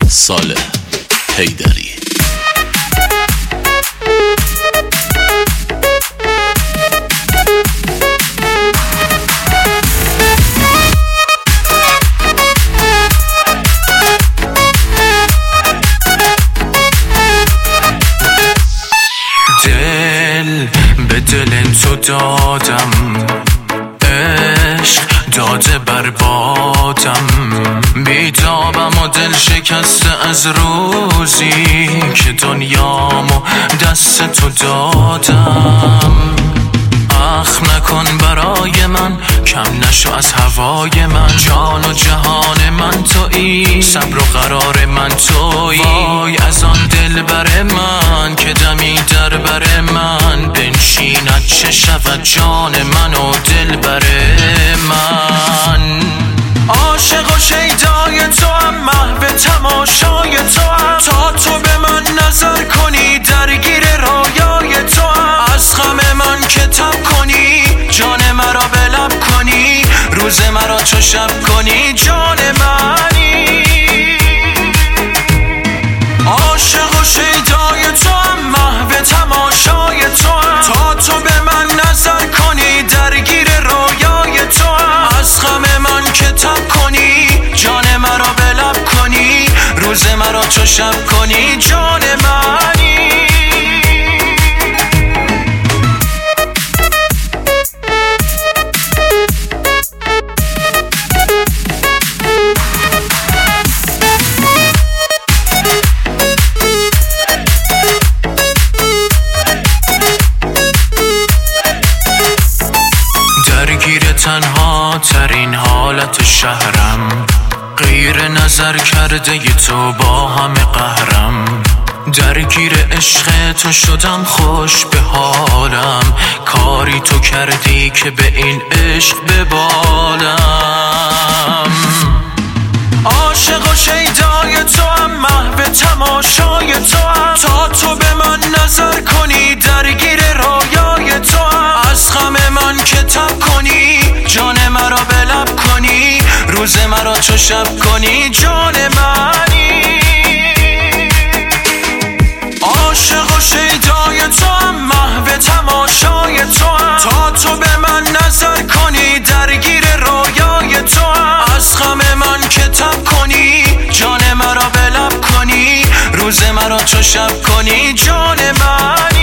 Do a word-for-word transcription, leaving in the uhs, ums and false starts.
صالح حیدری. دل به دل تو دادم، عشق داده بربادم، بیتابم و دل شکسته از روزی که دنیامو دست تو دادم. اخم نکن برای من، کم نشو از هوای من، جان و جهان من تویی، صبر و قرار من تویی. وای از آن دل بر من که دمی در بر من بنشیند، چه شود جان من و دل بر من. عاشق و شیدای تو هم، محو تماشای تو هم، تا تو به من نظر کنی درگیر رایای تو هم. از غم من که تب کنی، جان مرا به لب کنی، روز مرا چو شب کنی، جان منی. عاشق و شیدای تو هم، محو تماشای تو هم، تا تو به من نظر کنی درگیر رایای تو هم. از غم من که تب کنی، جان مرا به لب کنی، روز مرا چو شب کنی، جان منی. درگیر تنها ترین حالت شهرم، غیر نظر کرده ی تو با همه قهرم. درگیر عشق تو شدم خوش به حالم، کاری تو کردی که به این عشق ببالم. عاشق و شیدای تو هم، محو تماشای تو هم، تا تو به من نظر کنی درگیر رایای تو هم. از غم من که تب کنی، جان مرا به لب کنی، روز مرا چو شب کنی، جان منی. عاشق و شیدای تو هم، محو تماشای تو هم، تا تو به من نظر کنی درگیر رایای تو هم. از غم من که تب کنی، جان مرا به لب کنی، روز مرا چو شب کنی، جان من.